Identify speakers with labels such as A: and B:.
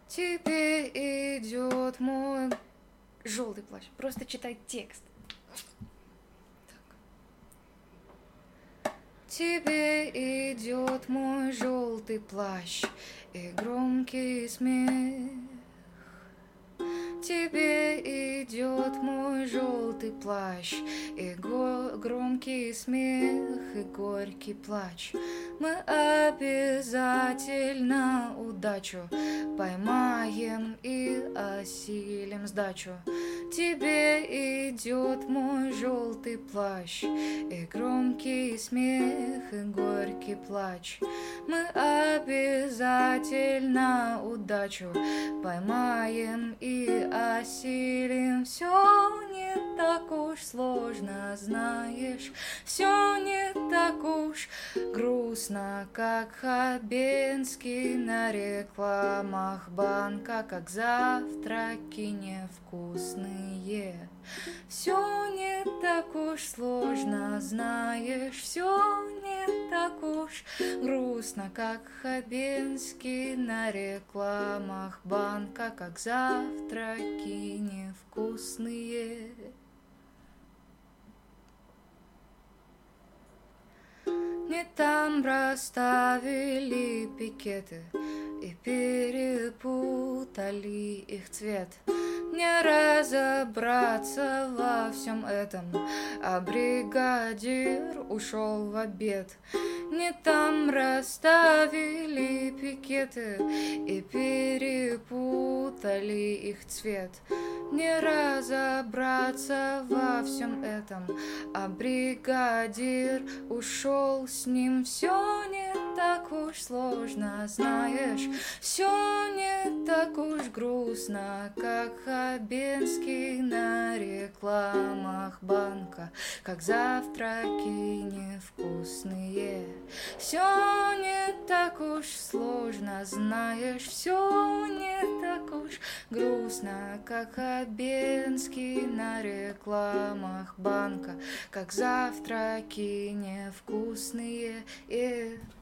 A: Тебе идет мой желтый плащ. Просто читай текст. Так. Тебе идет мой желтый плащ и громкий смех. Тебе идет мой желтый плащ и громкий смех и горький плач. Мы обязательно удачу поймаем и осилим сдачу. Тебе идет мой желтый плащ и громкий смех и горький плач. Мы обязательно удачу поймаем и осилим. Все не так уж сложно, знаешь, все не так уж грустно, как Хабенский на рекламах банка, как завтраки невкусные. Все не так уж сложно, знаешь, все не так уж грустно, как Хабенский на рекламах банка, как завтраки невкусные. Не там расставили пикеты и перепутали их цвет. Не разобраться во всем этом, а бригадир ушел в обед. Не там расставили пикеты и перепутали их цвет. Не разобраться во всем этом, а бригадир ушел с ним. Все не так уж сложно, знаешь, все не так уж грустно, как Хабенский на рекламах банка, как завтраки невкусные. Все не так уж сложно, знаешь, все не так уж грустно, как Хабенский на рекламах банка, как завтраки невкусные.